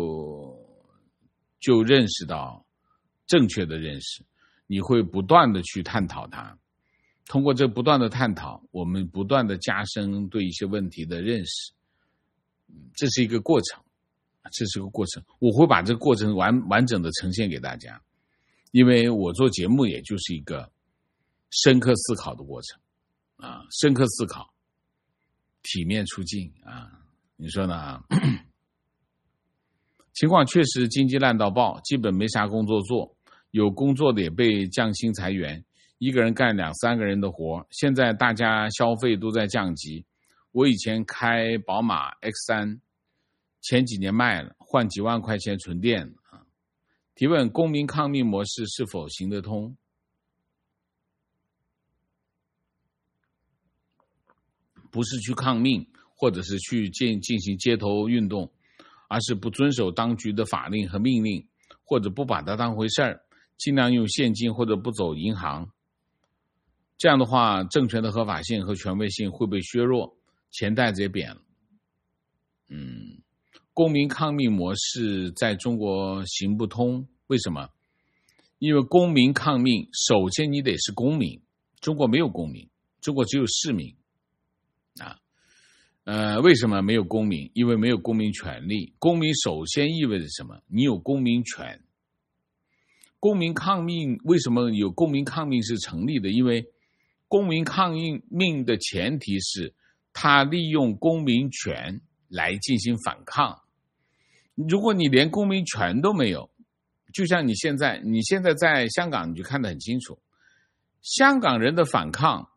就认识到正确的认识，你会不断的去探讨它。通过这不断的探讨，我们不断的加深对一些问题的认识，这是一个过程。我会把这个过程完整的呈现给大家，因为我做节目也就是一个深刻思考的过程啊，深刻思考，体面出镜啊，你说呢？情况确实经济烂到爆，基本没啥工作做，有工作的也被降薪裁员，一个人干2、3个人的活。现在大家消费都在降级。我以前开宝马 X3， 前几年卖了，换几万块钱纯电啊。提问：公民抗命模式是否行得通？不是去抗命，或者是去进行街头运动，而是不遵守当局的法令和命令，或者不把它当回事儿，尽量用现金或者不走银行。这样的话，政权的合法性和权威性会被削弱，钱袋子也扁了。公民抗命模式在中国行不通，为什么？因为公民抗命，首先你得是公民，中国没有公民，中国只有市民啊。为什么没有公民？因为没有公民权利。公民首先意味着什么？你有公民权。公民抗命为什么有公民抗命是成立的？因为公民抗命的前提是他利用公民权来进行反抗。如果你连公民权都没有，就像你现在在香港，你就看得很清楚，香港人的反抗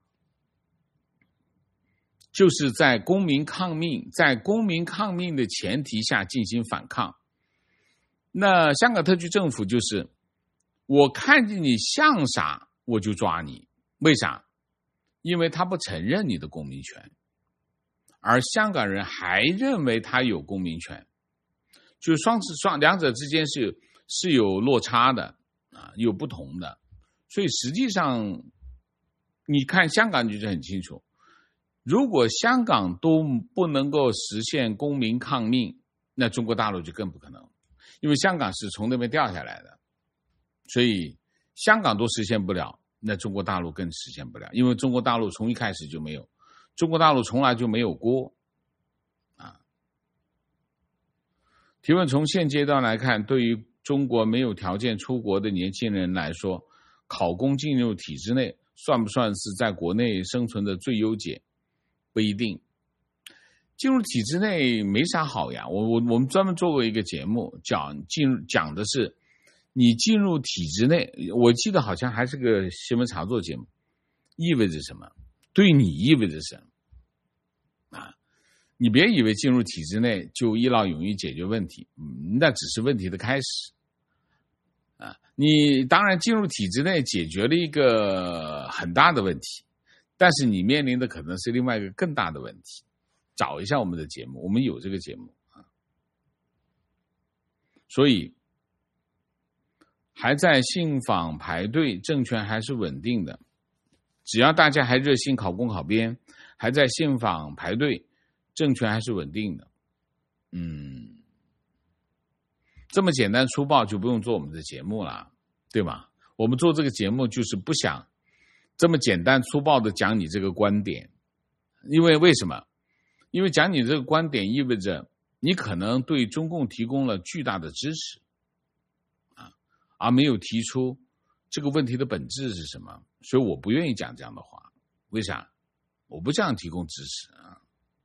就是在公民抗命的前提下进行反抗。那香港特区政府就是我看见你像啥我就抓你，为啥？因为他不承认你的公民权，而香港人还认为他有公民权，就是两者之间是有落差的啊，有不同的。所以实际上你看香港就是很清楚，如果香港都不能够实现公民抗命，那中国大陆就更不可能，因为香港是从那边掉下来的，所以香港都实现不了，那中国大陆更实现不了，因为中国大陆从一开始就没有，中国大陆从来就没有过啊。提问：从现阶段来看，对于中国没有条件出国的年轻人来说，考公进入体制内算不算是在国内生存的最优解？不一定。进入体制内没啥好呀，我们专门做过一个节目，讲的是你进入体制内，我记得好像还是个新闻茶座节目，意味着什么？对你意味着什么？啊，你别以为进入体制内就一劳永逸解决问题，那只是问题的开始。啊，你当然进入体制内解决了一个很大的问题，但是你面临的可能是另外一个更大的问题。找一下我们的节目，我们有这个节目啊。所以还在信访排队，政权还是稳定的。只要大家还热心考公考编，还在信访排队，政权还是稳定的。这么简单粗暴就不用做我们的节目了，对吗？我们做这个节目就是不想这么简单粗暴的讲你这个观点，因为什么？因为讲你这个观点意味着你可能对中共提供了巨大的支持，而没有提出这个问题的本质是什么，所以我不愿意讲这样的话。为啥？我不这样提供支持啊。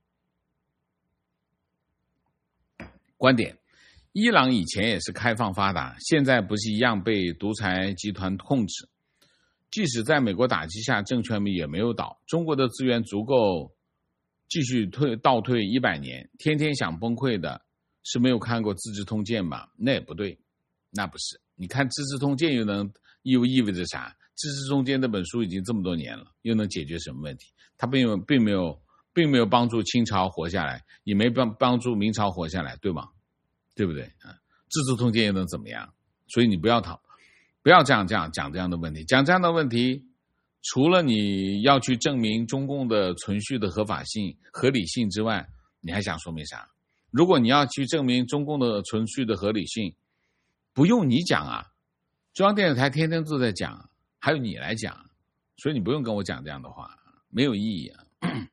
观点：伊朗以前也是开放发达，现在不是一样被独裁集团控制？即使在美国打击下，政权也没有倒。中国的资源足够继续倒退100年，天天想崩溃的是没有看过《资治通鉴》吧？那也不对，那不是。你看《资治通鉴》又意味着啥？《资治通鉴》那本书已经这么多年了，又能解决什么问题？它并没有帮助清朝活下来，也没帮助明朝活下来，对吗？对不对啊？《资治通鉴》又能怎么样？所以你不要这样讲这样的问题，讲这样的问题。除了你要去证明中共的存续的合法性、合理性之外，你还想说明啥？如果你要去证明中共的存续的合理性，不用你讲啊，中央电视台天天都在讲，还有你来讲，所以你不用跟我讲这样的话，没有意义啊。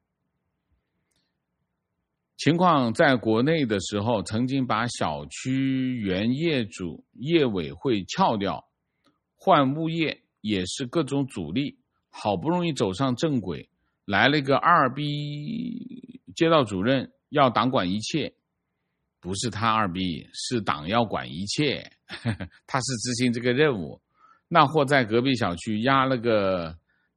情况在国内的时候，曾经把小区原业主业委会撬掉，换物业也是各种阻力。好不容易走上正轨，来了一个2逼街道主任，要党管一切。不是他2逼，是党要管一切，他是执行这个任务。那货在隔壁小区压了个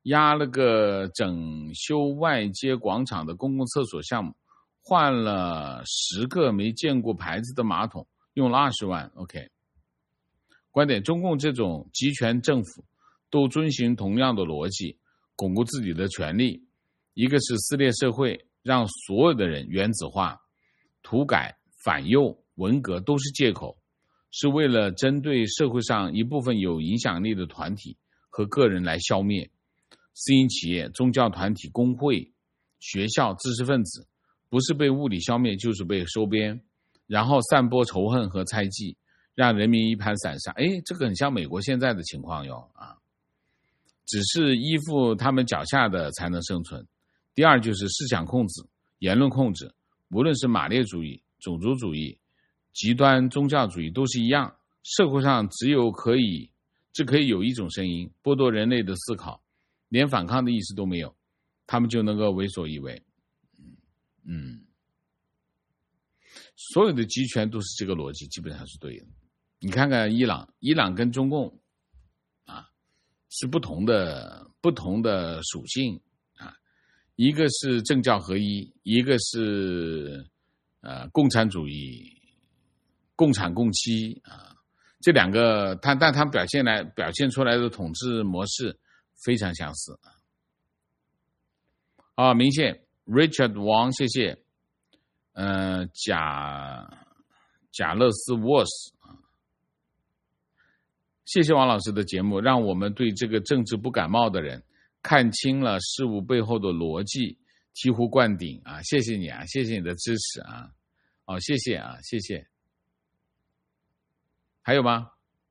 整修外街广场的公共厕所项目，换了10个没见过牌子的马桶，用了20万。OK， 观点：中共这种集权政府都遵循同样的逻辑，巩固自己的权利。一个是撕裂社会，让所有的人原子化，土改、反右、文革都是借口，是为了针对社会上一部分有影响力的团体和个人来消灭。私营企业、宗教团体、工会、学校、知识分子，不是被物理消灭，就是被收编，然后散播仇恨和猜忌，让人民一盘散沙。这个很像美国现在的情况哟啊！只是依附他们脚下的才能生存。第二就是思想控制、言论控制，无论是马列主义、种族主义、极端宗教主义都是一样。社会上只可以有一种声音，剥夺人类的思考，连反抗的意识都没有，他们就能够为所欲为。所有的集权都是这个逻辑，基本上是对的。你看看伊朗跟中共是不同的属性啊，一个是政教合一，一个是共产主义、共产共妻啊，这两个但他们表现出来的统治模式非常相似啊。明显 Richard 王，谢谢。贾勒斯沃斯。谢谢王老师的节目，让我们对这个政治不感冒的人看清了事物背后的逻辑，醍醐灌顶啊！谢谢你啊，谢谢你的支持啊！谢谢啊，谢谢。还有吗？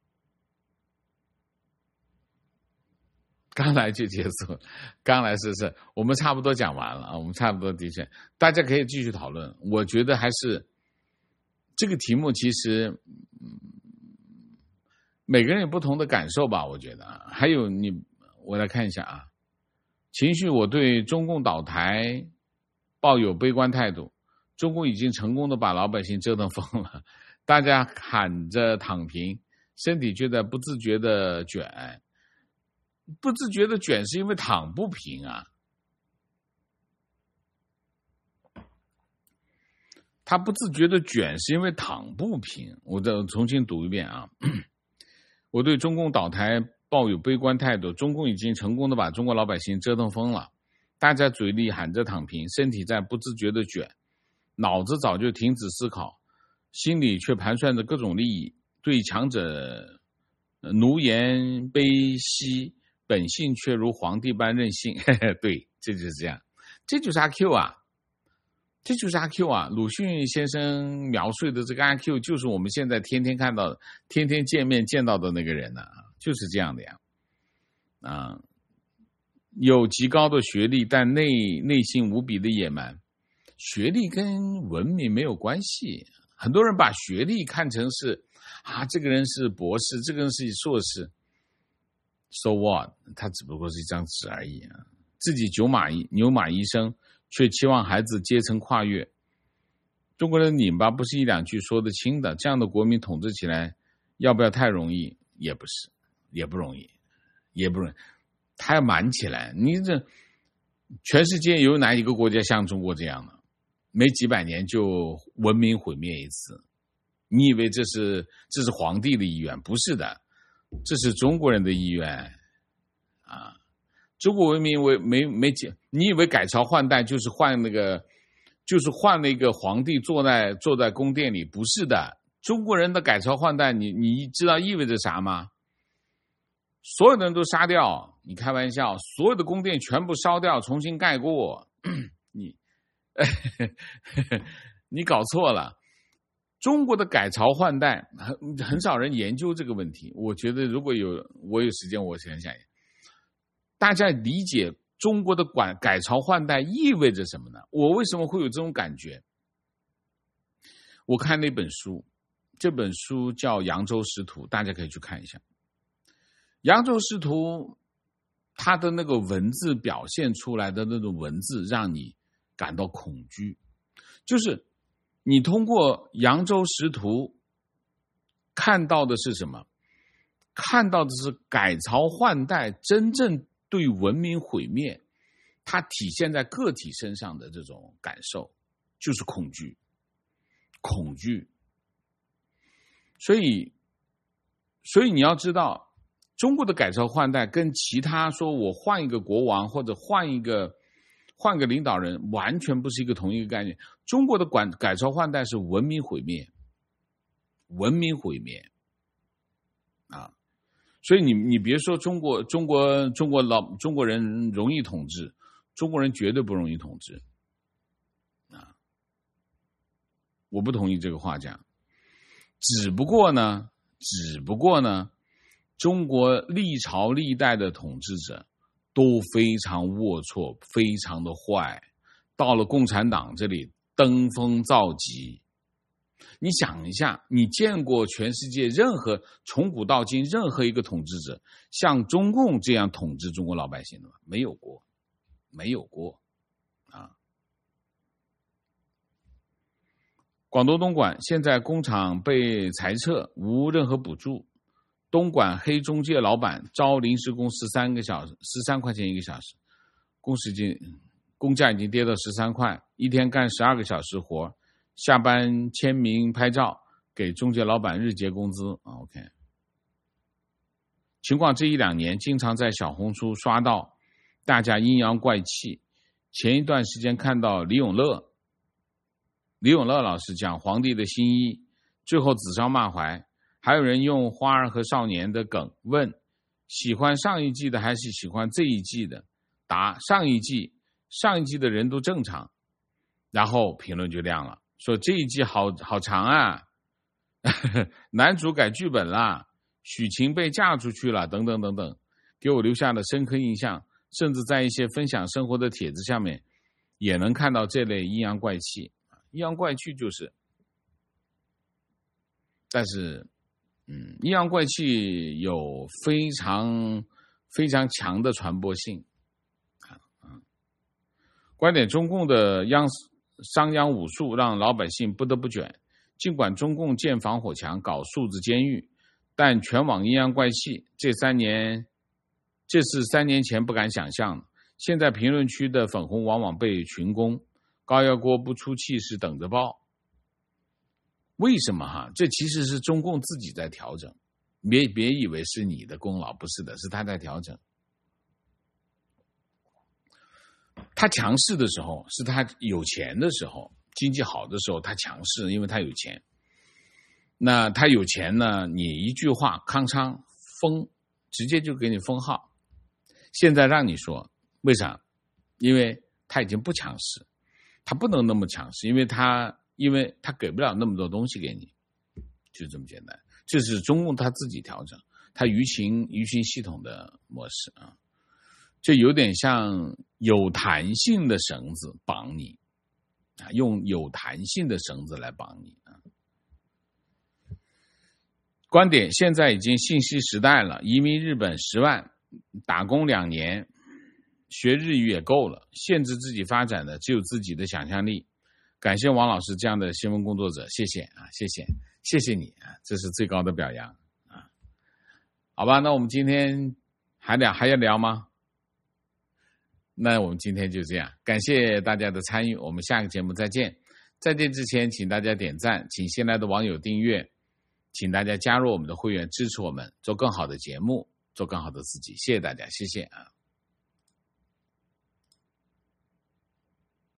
刚来就结束，刚来是我们差不多讲完了啊，我们差不多的确，大家可以继续讨论。我觉得还是这个题目其实每个人有不同的感受吧，我觉得。还有我来看一下啊，情绪，我对中共倒台抱有悲观态度。中共已经成功的把老百姓折腾疯了，大家喊着躺平，身体却在不自觉的卷。不自觉的卷是因为躺不平啊。他不自觉的卷是因为躺不平。我再重新读一遍啊。我对中共倒台抱有悲观态度。中共已经成功的把中国老百姓折腾疯了，大家嘴里喊着躺平，身体在不自觉的卷，脑子早就停止思考，心里却盘算着各种利益，对强者奴颜卑膝，本性却如皇帝般任性。对，这就是这样，这就是阿 Q 啊，这就是阿 Q 啊。鲁迅先生描述的这个阿 Q， 就是我们现在天天看到的、天天见到的那个人呢、就是这样的呀。有极高的学历，但内心无比的野蛮。学历跟文明没有关系，很多人把学历看成是这个人是博士，这个人是硕士。So what？ 他只不过是一张纸而已啊！自己牛马一生，却期望孩子阶层跨越。中国人拧巴不是一两句说得清的，这样的国民统治起来，要不要太容易？也不是，也不容易，他要满起来。你这全世界有哪一个国家像中国这样的？没几百年就文明毁灭一次。你以为这是皇帝的意愿？不是的，这是中国人的意愿啊！中国文明你以为改朝换代就是换了一个皇帝坐在宫殿里？不是的，中国人的改朝换代，你知道意味着啥吗？所有的人都杀掉，你开玩笑，所有的宫殿全部烧掉，重新盖过，你搞错了。中国的改朝换代很少人研究这个问题。我觉得如果我有时间，我想想，大家理解中国的改朝换代意味着什么呢？我为什么会有这种感觉？我看那本书，这本书叫《扬州识图》，大家可以去看一下。扬州识图，它的那个文字表现出来的那种文字，让你感到恐惧。就是你通过扬州识图看到的是什么？看到的是改朝换代真正对文明毁灭，它体现在个体身上的这种感受，就是恐惧。所以你要知道，中国的改朝换代跟其他说我换一个国王或者换一个领导人完全不是一个同一个概念。中国的改朝换代是文明毁灭啊！所以你别说中国人容易统治，中国人绝对不容易统治啊！我不同意这个话讲。只不过呢，中国历朝历代的统治者都非常龌龊，非常的坏，到了共产党这里登峰造极。你想一下，你见过全世界从古到今任何一个统治者像中共这样统治中国老百姓的吗？没有过啊！广东东莞现在工厂被裁撤，无任何补助。东莞黑中介老板招临时工13块钱一个小时，工价已经跌到13块，一天干12个小时活，下班签名拍照，给中介老板日结工资。OK， 情况这1-2年经常在小红书刷到，大家阴阳怪气。前一段时间看到李永乐老师讲皇帝的新衣，最后指桑骂槐。还有人用花儿和少年的梗问，喜欢上一季的还是喜欢这一季的？答上一季的人都正常。然后评论就亮了，说这一季好长啊，男主改剧本啦，许晴被嫁出去了，等等等等，给我留下了深刻印象。甚至在一些分享生活的帖子下面也能看到这类阴阳怪气。阴阳怪气就是，但是阴阳怪气有非常非常强的传播性。观点，中共的商鞅武术让老百姓不得不卷。尽管中共建防火墙、搞数字监狱，但全网阴阳怪气，这是3年前不敢想象的。现在评论区的粉红往往被群攻，高压锅不出气势等着爆。为什么这其实是中共自己在调整，别以为是你的功劳，不是的，是他在调整。他强势的时候是他有钱的时候，经济好的时候他强势，因为他有钱。那他有钱呢，你一句话康昌封，直接就给你封号。现在让你说，为啥？因为他已经不强势，他不能那么强势，因为他给不了那么多东西给你，就这么简单。这是中共他自己调整，他舆情系统的模式啊。这有点像有弹性的绳子绑你啊，用有弹性的绳子来绑你啊。观点，现在已经信息时代了，移民日本10万，打工2年，学日语也够了，限制自己发展的只有自己的想象力。感谢王老师这样的新闻工作者，谢谢啊，谢谢你啊，这是最高的表扬啊。好吧，那我们今天还要聊吗？那我们今天就这样，感谢大家的参与，我们下个节目再见。再见之前，请大家点赞，请新来的网友订阅，请大家加入我们的会员，支持我们做更好的节目，做更好的自己。谢谢大家，谢谢啊。